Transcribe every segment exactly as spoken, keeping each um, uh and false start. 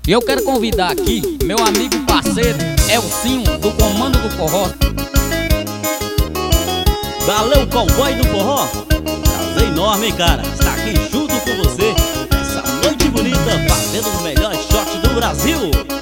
E eu quero convidar aqui meu amigo e parceiro Elcinho, do Comando do Forró. Valeu, cowboy do forró. Prazer enorme, hein, cara, estar aqui junto com você essa noite bonita, fazendo os melhores shots do Brasil.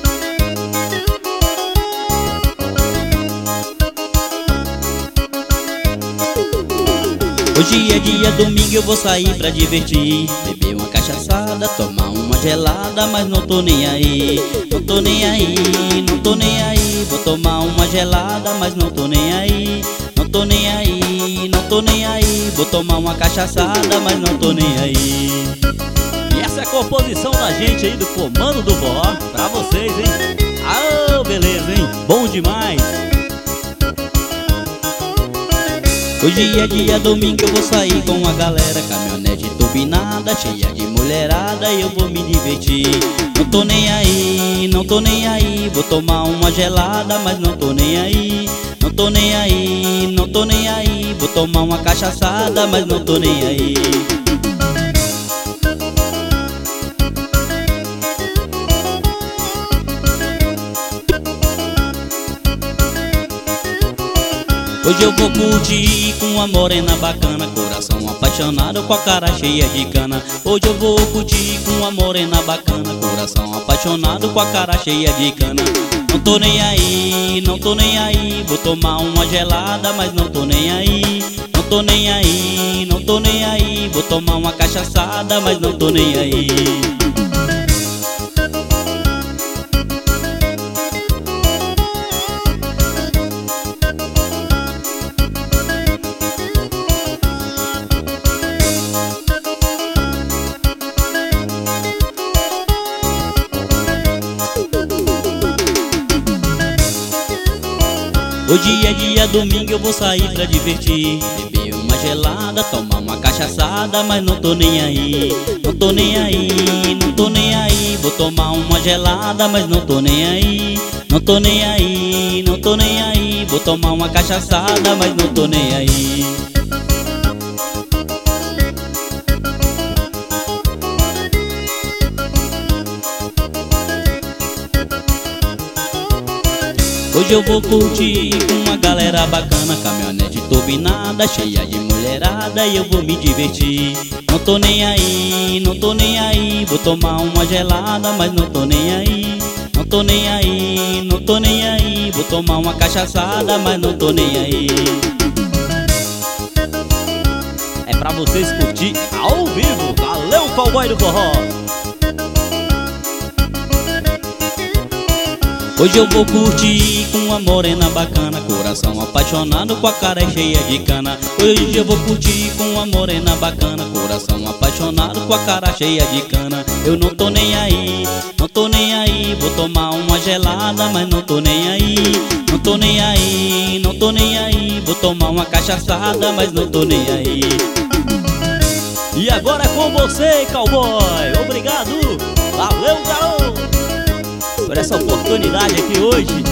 Hoje é dia domingo, eu vou sair pra divertir, beber uma cachaçada, tomar uma gelada, mas não tô nem aí, não tô nem aí, não tô nem aí. Vou tomar uma gelada, mas não tô nem aí, não tô nem aí, não tô nem aí. Vou tomar uma cachaçada, mas não tô nem aí. E essa é a composição da gente aí do Comando do Forró, pra vocês, hein? Ah, beleza, hein? Bom demais! Hoje é dia domingo, eu vou sair com a galera, caminhonete turbinada, cheia de mulherada, e eu vou me divertir. Não tô nem aí, não tô nem aí. Vou tomar uma gelada, mas não tô nem aí, não tô nem aí, não tô nem aí. Vou tomar uma cachaçada, mas não tô nem aí. Hoje eu vou curtir com uma morena bacana, coração apaixonado com a cara cheia de cana. Hoje eu vou curtir com uma morena bacana, coração apaixonado com a cara cheia de cana. Não tô nem aí, não tô nem aí. Vou tomar uma gelada, mas não tô nem aí, não tô nem aí, não tô nem aí. Vou tomar uma cachaçada, mas não tô nem aí. Hoje é dia domingo, eu vou sair pra divertir, beber uma gelada, tomar uma cachaçada, mas não tô nem aí, não tô nem aí, não tô nem aí. Vou tomar uma gelada, mas não tô nem aí, não tô nem aí, não tô nem aí. Vou tomar uma cachaçada, mas não tô nem aí. Hoje eu vou curtir com uma galera bacana, caminhonete turbinada, cheia de mulherada, e eu vou me divertir. Não tô nem aí, não tô nem aí. Vou tomar uma gelada, mas não tô nem aí, não tô nem aí, não tô nem aí. Vou tomar uma cachaçada, mas não tô nem aí. É pra vocês curtir ao vivo. Valeu, cowboy do forró! Hoje eu vou curtir com uma morena bacana, coração apaixonado com a cara cheia de cana. Hoje eu vou curtir com uma morena bacana, coração apaixonado com a cara cheia de cana. Eu não tô nem aí, não tô nem aí. Vou tomar uma gelada, mas não tô nem aí, não tô nem aí, não tô nem aí. Vou tomar uma cachaçada, mas não tô nem aí. E agora é com você, cowboy. Obrigado, valeu, garoto, por essa oportunidade aqui hoje.